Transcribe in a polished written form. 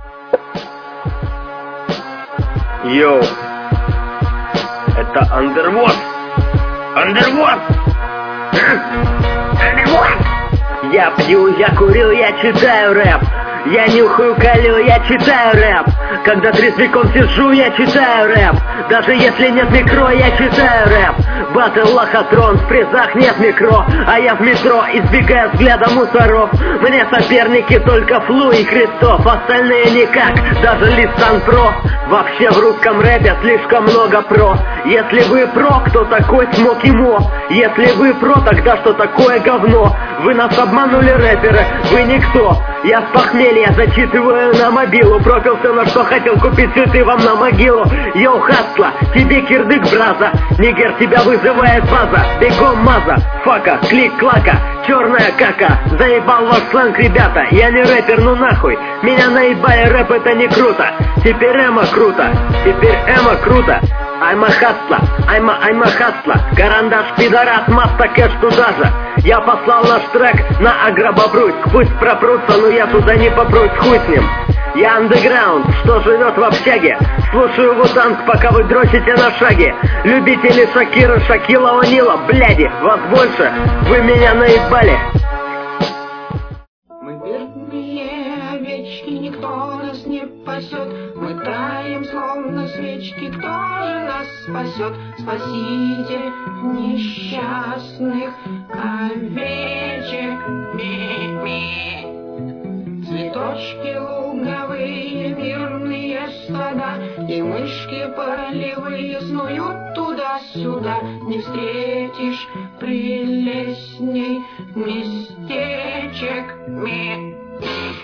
Йоу, это Underwater. Underwater. Я пью, я курю, я читаю рэп. Я нюхаю, колю, я читаю рэп. Когда трезвиком сижу, я читаю рэп. Даже если нет микро, я читаю рэп. Батл лохотрон, в призах нет микро. А я в метро, избегая взгляда мусоров. Мне соперники только Флу и Христов. Остальные никак, даже Лисан Про. Вообще в русском рэпе слишком много про. Если вы про, кто такой Смоки Мо? Если вы про, тогда что такое говно? Вы нас обманули, рэперы, вы никто. Я с похмелья зачитываю на мобилу. Пропил все, на что хотел, купить цветы вам на могилу. Йоу, хасла, тебе кирдык, браза. Нигер, тебя вызывает база. Бегом маза, фака, клик-клака, черная кака. Заебал ваш сленг, ребята, я не рэпер, ну нахуй. Меня наебали, рэп это не круто. Теперь эмо круто, теперь эмо круто. I'm a hustler, I'm a hustler. Карандаш, пидорас, маста, кэш туда же. Я послал наш трек на Агробобруйск. Пусть пропрутся, но я туда не попрусь, хуй с ним. Я андеграунд, что живет в общаге. Слушаю Вутанг, пока вы дрочите на шаге. Любители Шакира, Шакила, Онила, бляди, вас больше, вы меня наебали. Мы бедные овечки, никто нас не пасет. Мы таем, словно свечки, кто же нас спасет? Спасите несчастных овечек. Ми-ми. Цветочки луговые, мирные стада, и мышки полевые снуют туда-сюда. Не встретишь прелестней местечек. Ми.